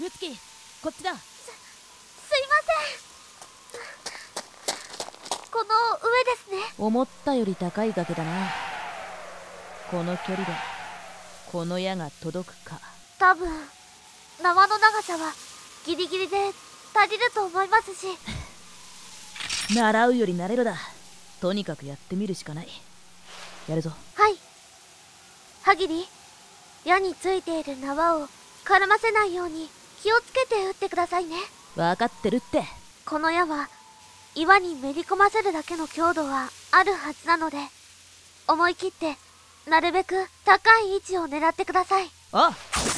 ムツキ、こっちだ。 すいません。この上ですね。 思ったより高い崖だな。この距離でこの矢が届くか。 多分縄の長さはギリギリで足りると思いますし。 習うより慣れろだ。とにかくやってみるしかない。やるぞ。 はい。ハギリ、矢についている縄を絡ませないように気をつけて打ってくださいね。 分かってるって。 この矢は岩にめり込ませるだけの強度はあるはずなので、思い切ってなるべく高い位置を狙ってください。 あ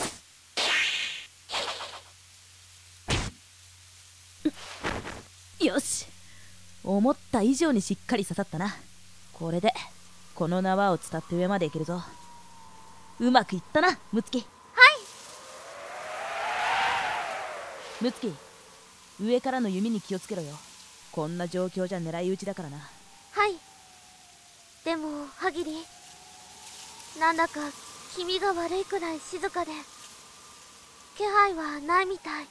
よし、思った以上にしっかり刺さったな。これでこの縄を伝って上まで行けるぞ。うまくいったな、ムツキ。 はい。 ムツキ、上からの弓に気をつけろよ。こんな状況じゃ狙い撃ちだからな。 はい。でもハギリ、なんだか気味が悪いくらい静かで気配はないみたい。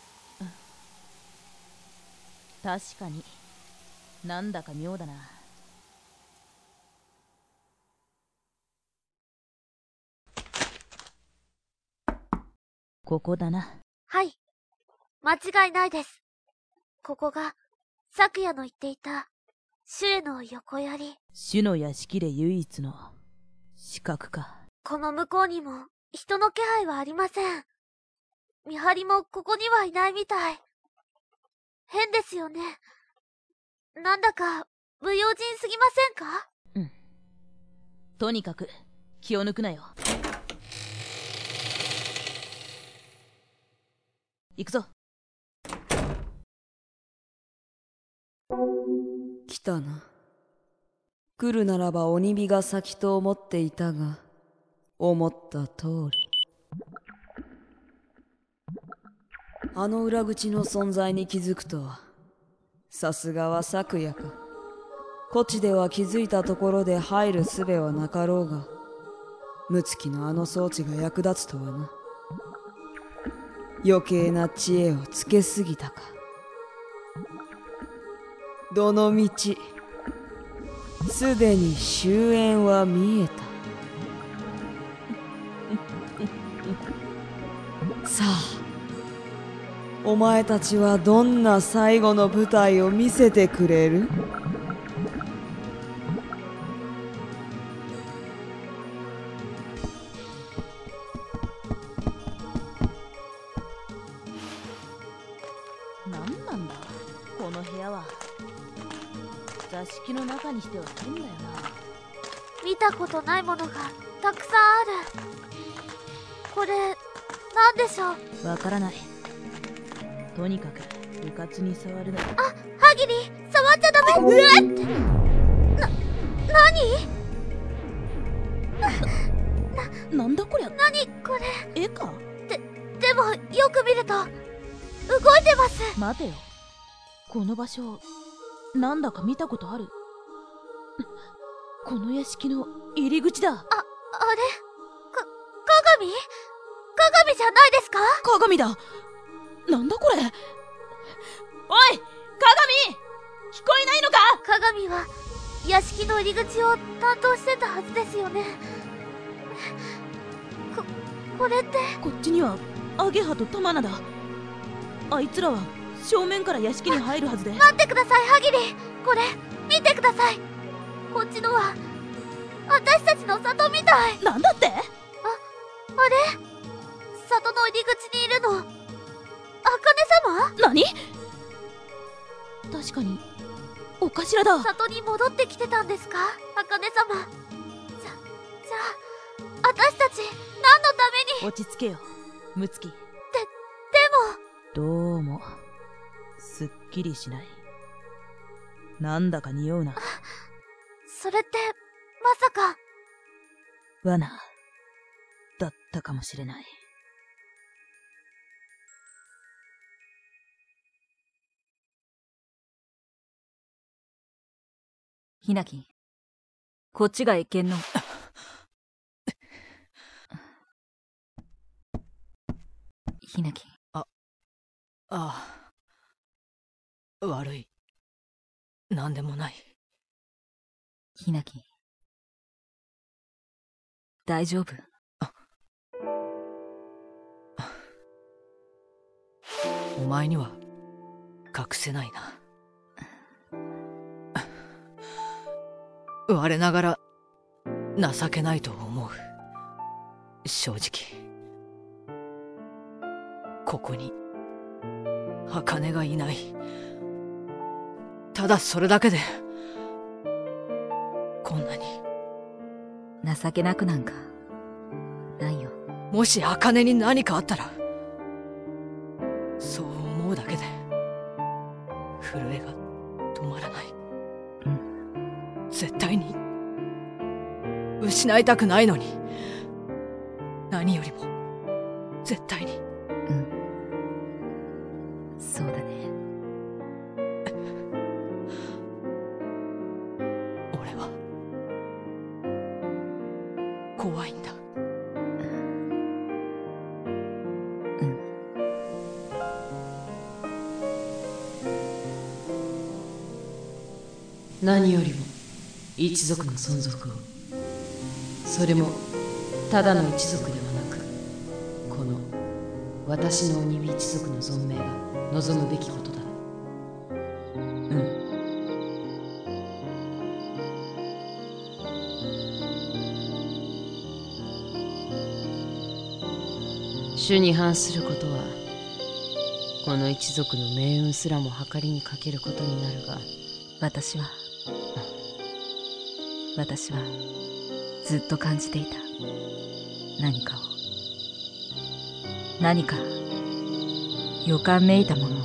確かになんだか妙だな。ここだな。 はい、間違いないです。ここが昨夜の言っていた主への横槍。 主の屋敷で唯一の死角か。 この向こうにも人の気配はありません。見張りもここにはいないみたい。変ですよね。なんだか無用心すぎませんか？ うん。とにかく気を抜くなよ。行くぞ。 来たな。来るならば鬼火が先と思っていたが、思った通り。あの裏口の存在に気づくとは、さすがは昨夜か。こちでは気づいたところで入る術はなかろうが、ムツキのあの装置が役立つとはな。余計な知恵をつけすぎたか。どの道すでに終焉は見えた。さあ、お前たちはどんな最後の舞台を見せてくれる？ なんなんだこの部屋は。座敷の中にしては変だよな。 見たことないものがたくさんある。これなんでしょう？ わからない。とにかくうかつに触るな。 あ、ハギリ、触っちゃダメ。うわっって。 なんだこりゃ。 何これ。 絵か。 でもよく見ると動いてます。 待てよ、この場所なんだか見たことある。この屋敷の入り口だ。 あれ鏡じゃないですか？ 鏡だ。なんだこれ。おい、鏡、聞こえないのか？ 鏡は屋敷の入り口を担当してたはずですよね。これって。 こっちにはアゲハとタマナだ。あいつらは正面から屋敷に入るはずで。 待ってください、ハギリ。これ見てください。こっちのは私たちの里みたい。 なんだって？ あれ、里の入り口にいるの茜様？ 何？確かにお頭だ。 里に戻ってきてたんですか、茜様。じゃあ私たち何のために？ 落ち着けよ、ムツキ。 でもどうもすっきりしない。なんだか匂うな。 それってまさか罠だったかもしれない。 ひなき、こっちが謁見の。ひなき。 ああ、悪い。なんでもない。 ひなき、大丈夫？ お前には隠せないな。我ながら情けないと思う。正直ここに茜がいない。ただそれだけでこんなに。 情けなくなんかないよ。 もし茜に何かあったら、そう思うだけで震えが止まらない。絶対に失いたくないのに、何よりも絶対に。 そうだね。 俺は怖いんだ。 何よりも一族の存続を、それもただの一族ではなく、この私の鬼火一族の存命が望むべきことだ。主に反することはこの一族の命運すらも計りにかけることになるが、 私はずっと感じていた。何か予感めいたものを。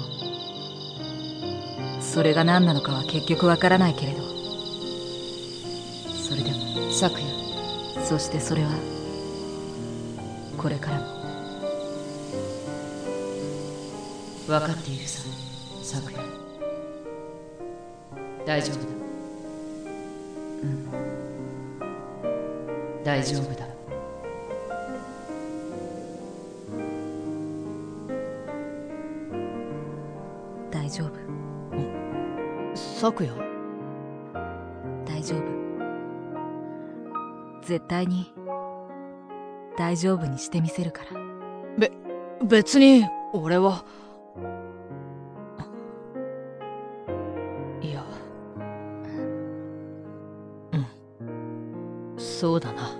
それが何なのかは結局わからないけれど、それでも昨夜、 そしてそれはこれからも。 分かっているさ、昨夜。大丈夫だ。大丈夫だ。 大丈夫。 昨夜。 大丈夫。絶対に大丈夫にしてみせるから。 別に俺は。いや、そうだな。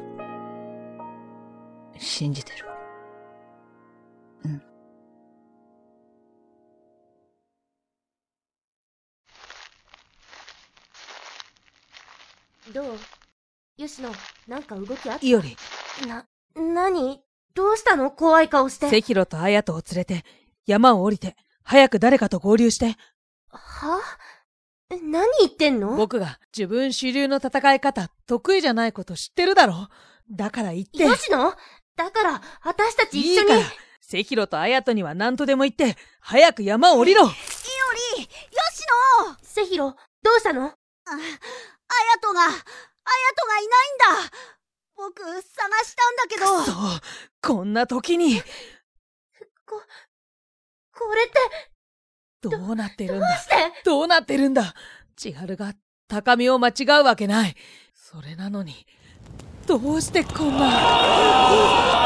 信じてる。 どう？吉野、なんか動きあった？ いおり、 何？どうしたの？怖い顔して。 セヒロとアヤトを連れて山を降りて早く誰かと合流して。 は？何言ってんの？ 僕が自分主流の戦い方得意じゃないこと知ってるだろ。だから言って。 吉野？だから私たち一緒に。 いいから、セヒロとアヤトには何とでも言って早く山を降りろ。いおり、 吉野。 セヒロ、どうしたの？ アヤトがいないんだ。僕探したんだけど。 そう、こんな時に。 これってどうなってるんだ。 どうなってるんだ。千春が高みを間違うわけない。それなのにどうしてこんな。